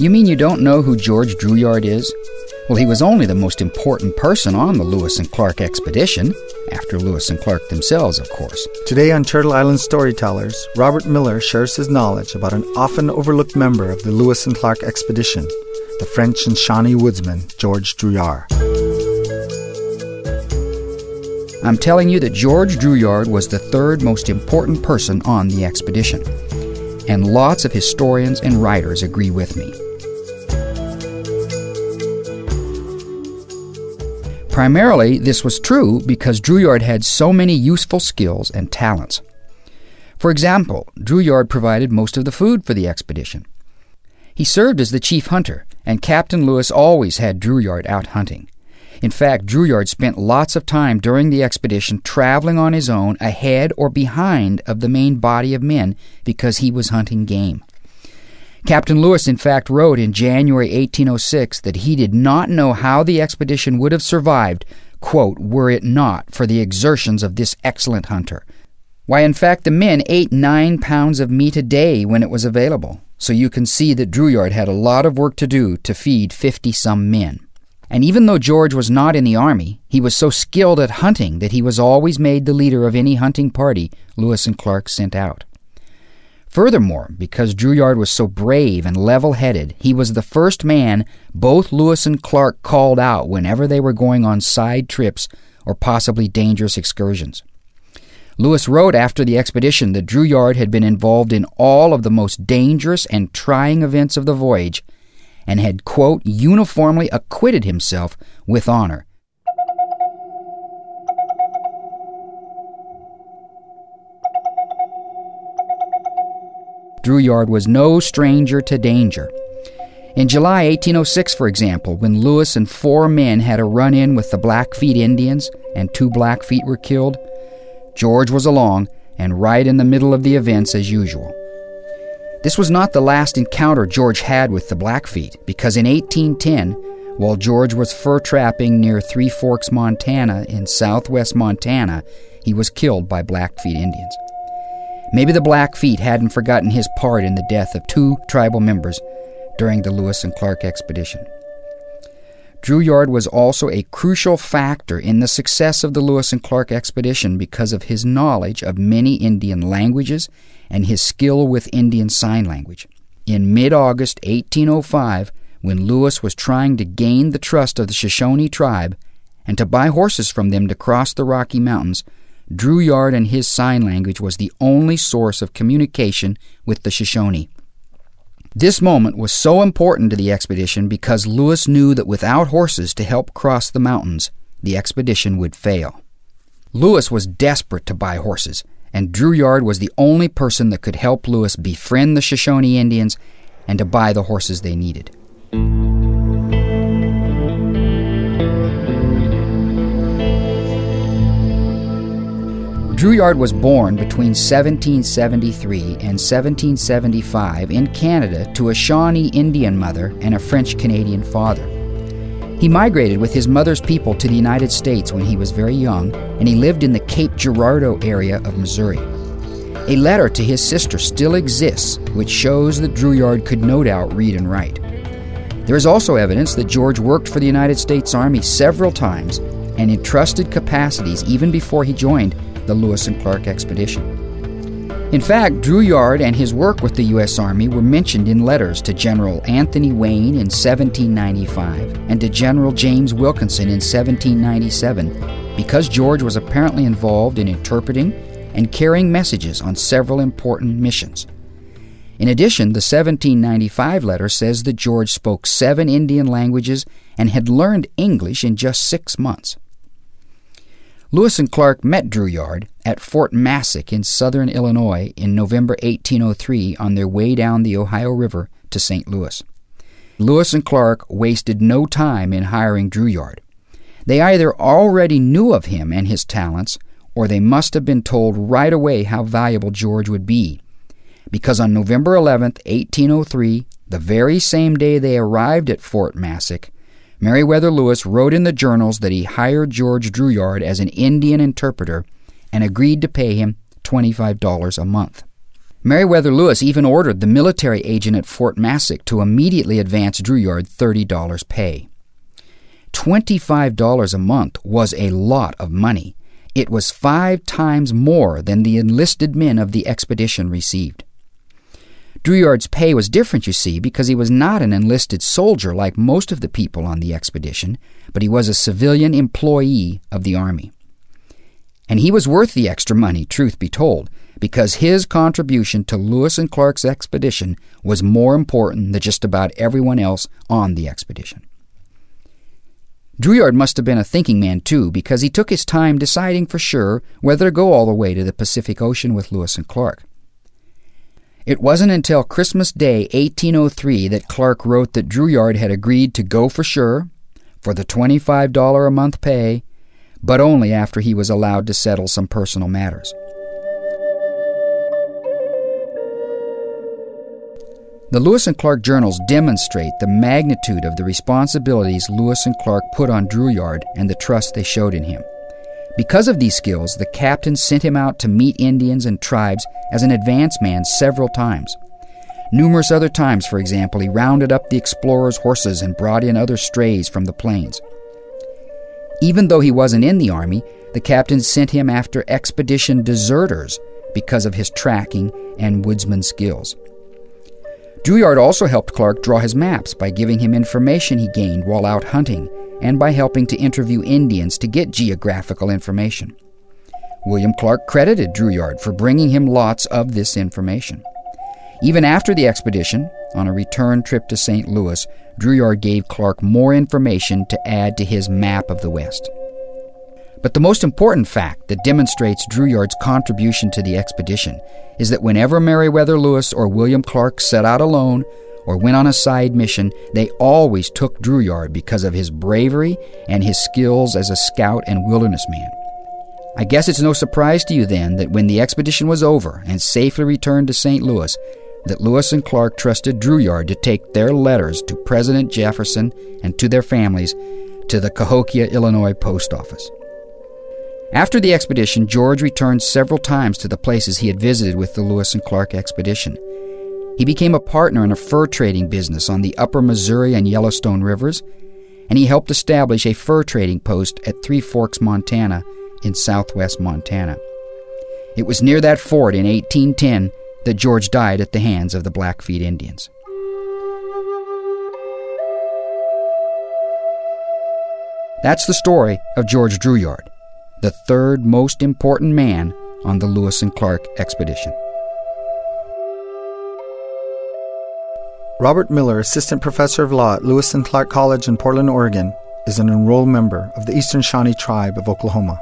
You mean you don't know who George Drouillard is? Well, he was only the most important person on the Lewis and Clark expedition, after Lewis and Clark themselves, of course. Today on Turtle Island Storytellers, Robert Miller shares his knowledge about an often overlooked member of the Lewis and Clark expedition, the French and Shawnee woodsman, George Drouillard. I'm telling you that George Drouillard was the third most important person on the expedition, and lots of historians and writers agree with me. Primarily, this was true because Drouillard had so many useful skills and talents. For example, Drouillard provided most of the food for the expedition. He served as the chief hunter, and Captain Lewis always had Drouillard out hunting. In fact, Drouillard spent lots of time during the expedition traveling on his own ahead or behind of the main body of men because he was hunting game. Captain Lewis, in fact, wrote in January 1806 that he did not know how the expedition would have survived, quote, were it not for the exertions of this excellent hunter. Why, in fact, the men ate 9 pounds of meat a day when it was available, so you can see that Drouillard had a lot of work to do to feed 50-some men. And even though George was not in the army, he was so skilled at hunting that he was always made the leader of any hunting party Lewis and Clark sent out. Furthermore, because Drouillard was so brave and level-headed, he was the first man both Lewis and Clark called out whenever they were going on side trips or possibly dangerous excursions. Lewis wrote after the expedition that Drouillard had been involved in all of the most dangerous and trying events of the voyage and had, quote, uniformly acquitted himself with honor. Drouillard was no stranger to danger. In July 1806, for example, when Lewis and 4 men had a run-in with the Blackfeet Indians and 2 Blackfeet were killed, George was along and right in the middle of the events as usual. This was not the last encounter George had with the Blackfeet, because in 1810, while George was fur trapping near Three Forks, Montana, in southwest Montana, he was killed by Blackfeet Indians. Maybe the Blackfeet hadn't forgotten his part in the death of 2 tribal members during the Lewis and Clark expedition. Drouillard was also a crucial factor in the success of the Lewis and Clark expedition because of his knowledge of many Indian languages and his skill with Indian Sign Language. In mid-August 1805, when Lewis was trying to gain the trust of the Shoshone tribe and to buy horses from them to cross the Rocky Mountains, Drouillard and his sign language was the only source of communication with the Shoshone. This moment was so important to the expedition because Lewis knew that without horses to help cross the mountains, the expedition would fail. Lewis was desperate to buy horses, and Drouillard was the only person that could help Lewis befriend the Shoshone Indians and to buy the horses they needed. Drouillard was born between 1773 and 1775 in Canada to a Shawnee Indian mother and a French-Canadian father. He migrated with his mother's people to the United States when he was very young, and he lived in the Cape Girardeau area of Missouri. A letter to his sister still exists, which shows that Drouillard could no doubt read and write. There is also evidence that George worked for the United States Army several times and in trusted capacities even before he joined the Lewis and Clark expedition. In fact, Drouillard and his work with the U.S. Army were mentioned in letters to General Anthony Wayne in 1795 and to General James Wilkinson in 1797 because George was apparently involved in interpreting and carrying messages on several important missions. In addition, the 1795 letter says that George spoke 7 Indian languages and had learned English in just 6 months. Lewis and Clark met Drouillard at Fort Massac in southern Illinois in November 1803 on their way down the Ohio River to St. Louis. Lewis and Clark wasted no time in hiring Drouillard. They either already knew of him and his talents, or they must have been told right away how valuable George would be, because on November 11, 1803, the very same day they arrived at Fort Massac, Meriwether Lewis wrote in the journals that he hired George Drouillard as an Indian interpreter and agreed to pay him $25 a month. Meriwether Lewis even ordered the military agent at Fort Massac to immediately advance Drouillard $30 pay. $25 a month was a lot of money. It was 5 times more than the enlisted men of the expedition received. Drouillard's pay was different, you see, because he was not an enlisted soldier like most of the people on the expedition, but he was a civilian employee of the Army. And he was worth the extra money, truth be told, because his contribution to Lewis and Clark's expedition was more important than just about everyone else on the expedition. Drouillard must have been a thinking man, too, because he took his time deciding for sure whether to go all the way to the Pacific Ocean with Lewis and Clark. It wasn't until Christmas Day, 1803, that Clark wrote that Drouillard had agreed to go for sure, for the $25 a month pay, but only after he was allowed to settle some personal matters. The Lewis and Clark journals demonstrate the magnitude of the responsibilities Lewis and Clark put on Drouillard and the trust they showed in him. Because of these skills, the captain sent him out to meet Indians and tribes as an advance man several times. Numerous other times, for example, he rounded up the explorers' horses and brought in other strays from the plains. Even though he wasn't in the Army, the captain sent him after expedition deserters because of his tracking and woodsman skills. Drouillard also helped Clark draw his maps by giving him information he gained while out hunting and by helping to interview Indians to get geographical information. William Clark credited Drouillard for bringing him lots of this information. Even after the expedition, on a return trip to St. Louis, Drouillard gave Clark more information to add to his map of the West. But the most important fact that demonstrates Drouillard's contribution to the expedition is that whenever Meriwether Lewis or William Clark set out alone or went on a side mission, they always took Drouillard because of his bravery and his skills as a scout and wilderness man. I guess it's no surprise to you then that when the expedition was over and safely returned to St. Louis, that Lewis and Clark trusted Drouillard to take their letters to President Jefferson and to their families to the Cahokia, Illinois post office. After the expedition, George returned several times to the places he had visited with the Lewis and Clark expedition. He became a partner in a fur trading business on the upper Missouri and Yellowstone rivers, and he helped establish a fur trading post at Three Forks, Montana, in southwest Montana. It was near that fort in 1810 that George died at the hands of the Blackfeet Indians. That's the story of George Drouillard, the third most important man on the Lewis and Clark expedition. Robert Miller, Assistant Professor of Law at Lewis and Clark College in Portland, Oregon, is an enrolled member of the Eastern Shawnee Tribe of Oklahoma.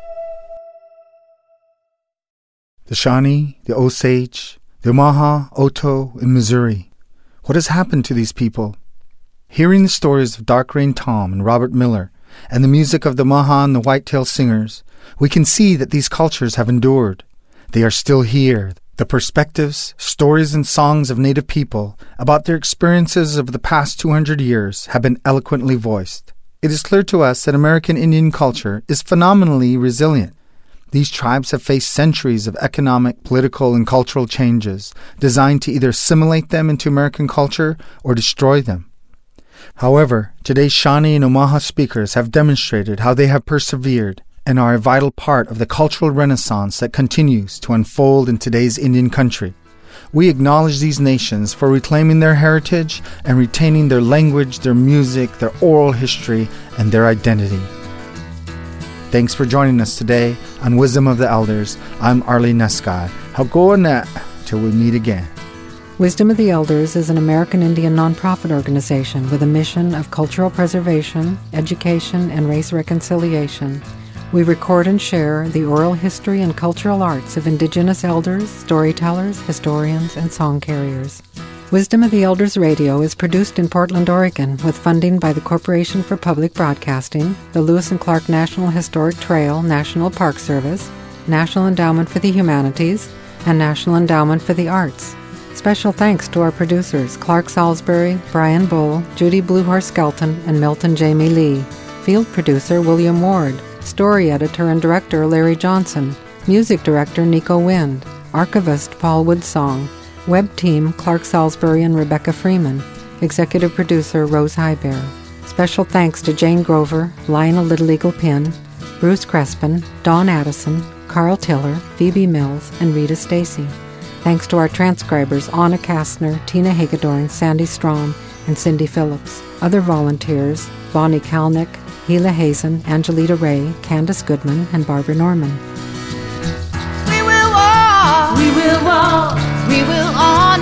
The Shawnee, the Osage, the Omaha, Oto, and Missouri. What has happened to these people? Hearing the stories of Dark Rain Tom and Robert Miller, and the music of the Maha and the Whitetail Singers, we can see that these cultures have endured. They are still here. The perspectives, stories, and songs of Native people about their experiences of the past 200 years have been eloquently voiced. It is clear to us that American Indian culture is phenomenally resilient. These tribes have faced centuries of economic, political, and cultural changes designed to either assimilate them into American culture or destroy them. However, today's Shawnee and Omaha speakers have demonstrated how they have persevered and are a vital part of the cultural renaissance that continues to unfold in today's Indian country. We acknowledge these nations for reclaiming their heritage and retaining their language, their music, their oral history, and their identity. Thanks for joining us today on Wisdom of the Elders. I'm Arlene Neskai. Hagoa till we meet again. Wisdom of the Elders is an American Indian nonprofit organization with a mission of cultural preservation, education, and race reconciliation. We record and share the oral history and cultural arts of Indigenous elders, storytellers, historians, and song carriers. Wisdom of the Elders Radio is produced in Portland, Oregon, with funding by the Corporation for Public Broadcasting, the Lewis and Clark National Historic Trail National Park Service, National Endowment for the Humanities, and National Endowment for the Arts. Special thanks to our producers, Clark Salisbury, Brian Bull, Judy Bluehorse Skelton, and Milton Jamie Lee. Field producer, William Ward. Story editor and director, Larry Johnson. Music director, Nico Wind. Archivist Paul Woodsong. Web team Clark Salisbury and Rebecca Freeman. Executive producer Rose Highbear. Special thanks to Jane Grover, Lionel Little Eagle Pin, Bruce Crespin, Dawn Addison, Carl Tiller, Phoebe Mills, and Rita Stacy. Thanks to our transcribers Anna Kastner, Tina Hagedorn, Sandy Strom, and Cindy Phillips. Other volunteers, Bonnie Kalnick, Gila Hazen, Angelita Ray, Candace Goodman, and Barbara Norman. We will walk, we will walk, we will all